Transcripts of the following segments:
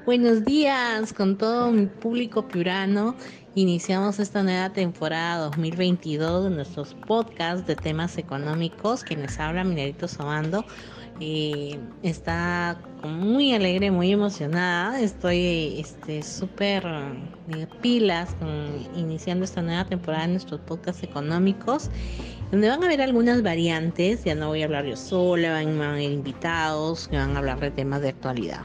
Buenos días con todo mi público piurano. Iniciamos esta nueva temporada 2022 de nuestros podcasts de temas económicos. Quienes habla Minerito Sobando. Está muy alegre, muy emocionada. Estoy súper pilas iniciando esta nueva temporada de nuestros podcasts económicos, donde van a haber algunas variantes. Ya no voy a hablar yo sola, van a haber invitados que van a hablar de temas de actualidad.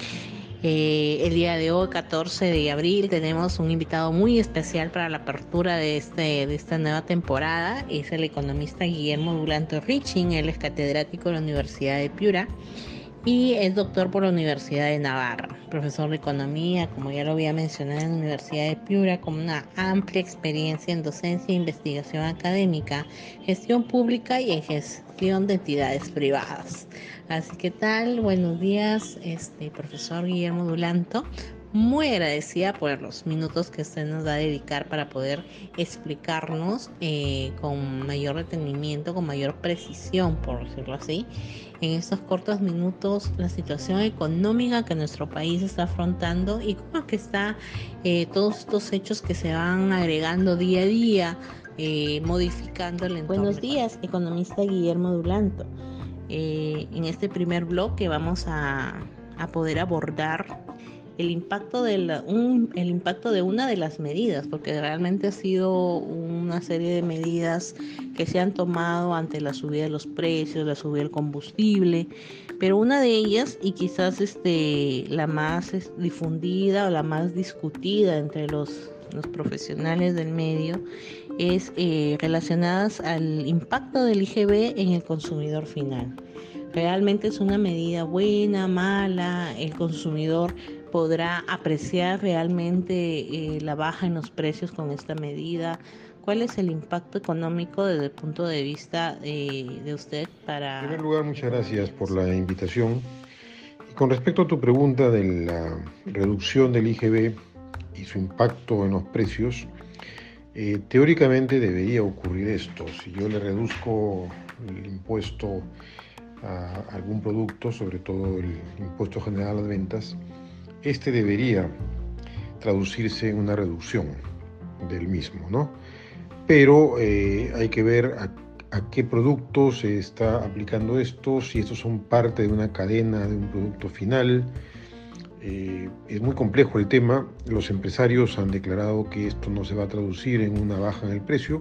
El día de hoy, 14 de abril, tenemos un invitado muy especial para la apertura de esta nueva temporada. Es el economista Guillermo Dulanto Riching. Él es catedrático de la Universidad de Piura y es doctor por la Universidad de Navarra, profesor de economía, como ya lo había mencionado, en la Universidad de Piura, con una amplia experiencia en docencia e investigación académica, gestión pública y en gestión de entidades privadas. Así que tal, buenos días, profesor Guillermo Dulanto. Muy agradecida por los minutos que usted nos va a dedicar para poder explicarnos con mayor detenimiento, con mayor precisión, por decirlo así, en estos cortos minutos, la situación económica que nuestro país está afrontando y cómo es que está todos estos hechos que se van agregando día a día, modificando el entorno. Buenos días, economista Guillermo Dulanto. En este primer bloque vamos a poder abordar el impacto el impacto de una de las medidas, porque realmente ha sido una serie de medidas que se han tomado ante la subida de los precios, la subida del combustible, pero una de ellas, y quizás la más difundida o la más discutida entre los profesionales del medio, es relacionadas al impacto del IGB en el consumidor final. ¿Realmente es una medida buena, mala? ¿El consumidor podrá apreciar realmente la baja en los precios con esta medida? ¿Cuál es el impacto económico desde el punto de vista de usted para... En primer lugar, muchas gracias por la invitación. Y con respecto a tu pregunta de la reducción del IGB y su impacto en los precios, teóricamente debería ocurrir esto. Si yo le reduzco el impuesto a algún producto, sobre todo el impuesto general a las ventas, este debería traducirse en una reducción del mismo, ¿no? Pero hay que ver a qué productos se está aplicando esto, si estos son parte de una cadena de un producto final. Es muy complejo el tema. Los empresarios han declarado que esto no se va a traducir en una baja en el precio.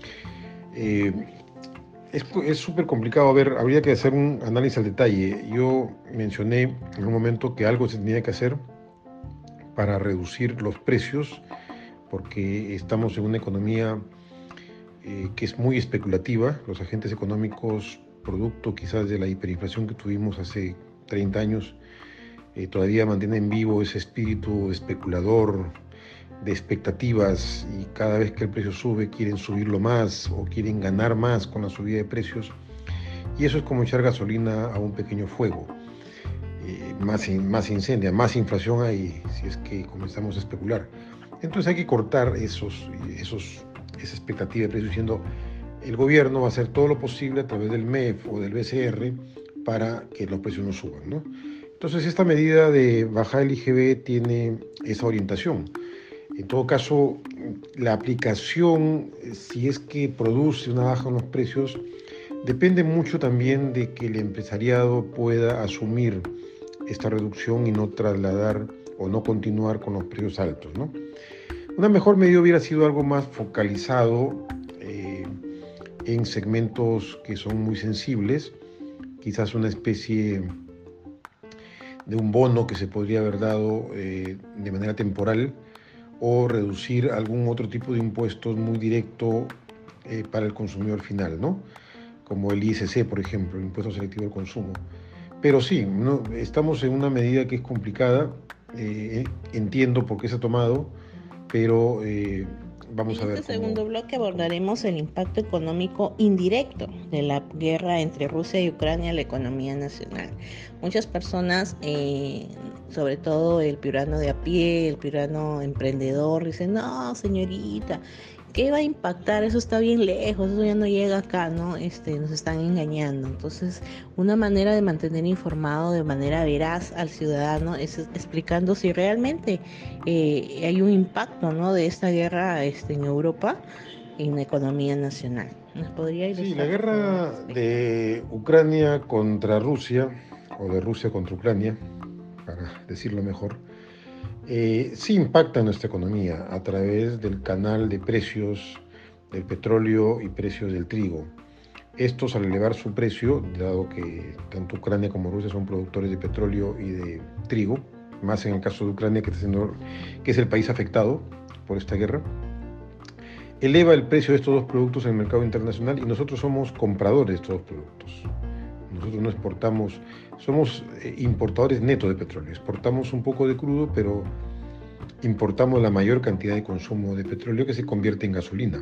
Es súper complicado. A ver, habría que hacer un análisis al detalle. Yo mencioné en un momento que algo se tenía que hacer para reducir los precios, porque estamos en una economía que es muy especulativa. Los agentes económicos, producto quizás de la hiperinflación que tuvimos hace 30 años, todavía mantienen vivo ese espíritu especulador de expectativas, y cada vez que el precio sube quieren subirlo más o quieren ganar más con la subida de precios, y eso es como echar gasolina a un pequeño fuego. Más incendia, más inflación hay si es que comenzamos a especular. Entonces hay que cortar esa expectativa de precios, diciendo el gobierno va a hacer todo lo posible a través del MEF o del BCR para que los precios no suban, ¿no? Entonces esta medida de bajar el IGB tiene esa orientación. En todo caso, la aplicación, si es que produce una baja en los precios, depende mucho también de que el empresariado pueda asumir esta reducción y no trasladar o no continuar con los precios altos, ¿no? Una mejor medida hubiera sido algo más focalizado en segmentos que son muy sensibles, quizás una especie de un bono que se podría haber dado de manera temporal, o reducir algún otro tipo de impuestos muy directo para el consumidor final, ¿no? Como el ISC, por ejemplo, el impuesto selectivo al consumo. Pero sí, no, estamos en una medida que es complicada, entiendo por qué se ha tomado, pero vamos a ver. En este segundo bloque abordaremos el impacto económico indirecto de la guerra entre Rusia y Ucrania en la economía nacional. Muchas personas, sobre todo el piurano de a pie, el piurano emprendedor, dicen: no, señorita, ¿Qué va a impactar? Eso está bien lejos, eso ya no llega acá, ¿no? Nos están engañando. Entonces, una manera de mantener informado de manera veraz al ciudadano es explicando si realmente hay un impacto, ¿no? De esta guerra en Europa en la economía nacional. ¿Nos podría Sí, la ilustrar, por favor, al guerra respecto? de Ucrania contra Rusia, o de Rusia contra Ucrania, para decirlo mejor, sí impacta en nuestra economía a través del canal de precios del petróleo y precios del trigo. Estos, al elevar su precio, dado que tanto Ucrania como Rusia son productores de petróleo y de trigo, más en el caso de Ucrania, que es el país afectado por esta guerra, eleva el precio de estos dos productos en el mercado internacional y nosotros somos compradores de estos dos productos. Nosotros no exportamos, somos importadores netos de petróleo. Exportamos un poco de crudo, pero importamos la mayor cantidad de consumo de petróleo que se convierte en gasolina.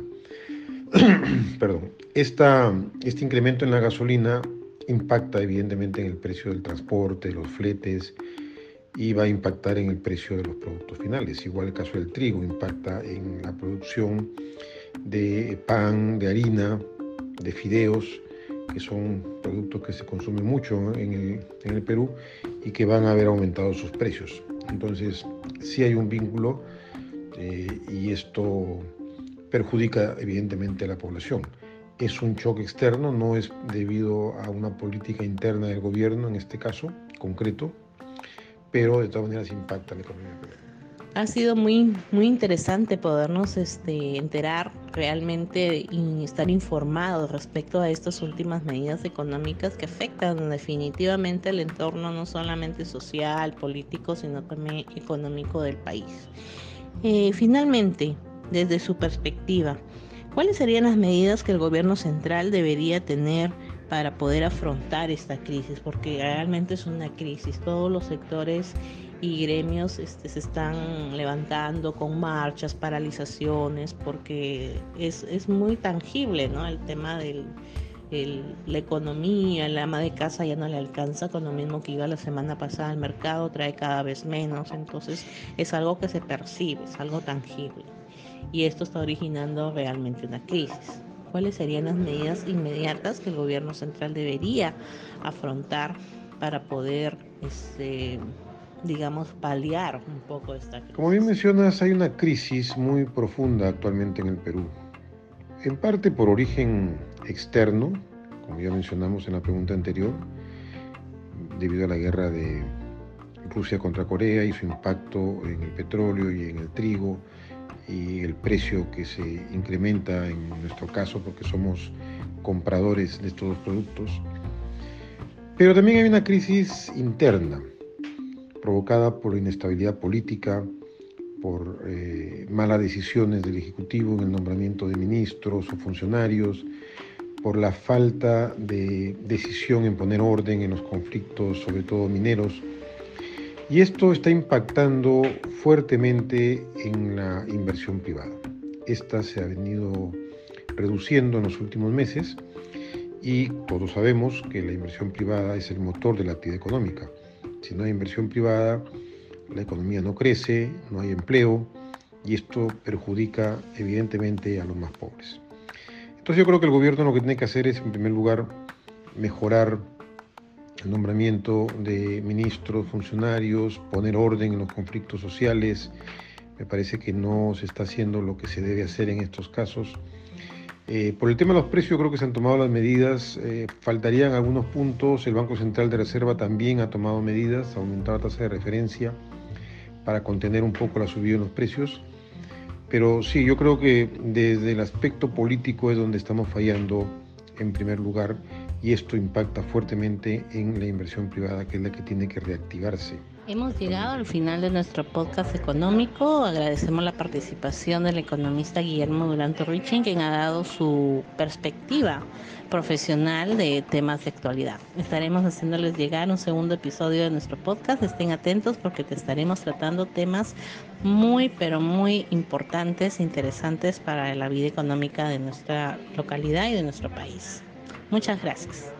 Perdón. Este incremento en la gasolina impacta evidentemente en el precio del transporte, de los fletes, y va a impactar en el precio de los productos finales. Igual el caso del trigo impacta en la producción de pan, de harina, de fideos, que son productos que se consumen mucho en el Perú y que van a haber aumentado sus precios. Entonces, sí hay un vínculo y esto perjudica evidentemente a la población. Es un choque externo, no es debido a una política interna del gobierno en este caso concreto, pero de todas maneras impacta la economía peruana. Ha sido muy interesante podernos enterar realmente y estar informados respecto a estas últimas medidas económicas que afectan definitivamente el entorno no solamente social, político, sino también económico del país. Finalmente, desde su perspectiva, ¿cuáles serían las medidas que el gobierno central debería tener para poder afrontar esta crisis? Porque realmente es una crisis. Todos los sectores y gremios se están levantando con marchas, paralizaciones, porque es muy tangible, ¿no? El tema la economía, el ama de casa ya no le alcanza con lo mismo que iba la semana pasada al mercado, trae cada vez menos, entonces es algo que se percibe, es algo tangible. Y esto está originando realmente una crisis. ¿Cuáles serían las medidas inmediatas que el gobierno central debería afrontar para poder, digamos, paliar un poco esta Como bien crisis? mencionas, hay una crisis muy profunda actualmente en el Perú, en parte por origen externo, como ya mencionamos en la pregunta anterior, debido a la guerra de Rusia contra Corea y su impacto en el petróleo y en el trigo y el precio que se incrementa en nuestro caso porque somos compradores de estos dos productos. Pero también hay una crisis interna provocada por inestabilidad política, por malas decisiones del Ejecutivo en el nombramiento de ministros o funcionarios, por la falta de decisión en poner orden en los conflictos, sobre todo mineros. Y esto está impactando fuertemente en la inversión privada. Esta se ha venido reduciendo en los últimos meses y todos sabemos que la inversión privada es el motor de la actividad económica. Si no hay inversión privada, la economía no crece, no hay empleo y esto perjudica evidentemente a los más pobres. Entonces yo creo que el gobierno lo que tiene que hacer es, en primer lugar, mejorar el nombramiento de ministros, funcionarios, poner orden en los conflictos sociales. Me parece que no se está haciendo lo que se debe hacer en estos casos. Por el tema de los precios creo que se han tomado las medidas, faltarían algunos puntos, el Banco Central de Reserva también ha tomado medidas, ha aumentado la tasa de referencia para contener un poco la subida en los precios, pero sí, yo creo que desde el aspecto político es donde estamos fallando en primer lugar y esto impacta fuertemente en la inversión privada, que es la que tiene que reactivarse. Hemos llegado al final de nuestro podcast económico. Agradecemos la participación del economista Guillermo Durante Richin, quien ha dado su perspectiva profesional de temas de actualidad. Estaremos haciéndoles llegar un segundo episodio de nuestro podcast. Estén atentos porque te estaremos tratando temas muy, pero muy importantes e interesantes para la vida económica de nuestra localidad y de nuestro país. Muchas gracias.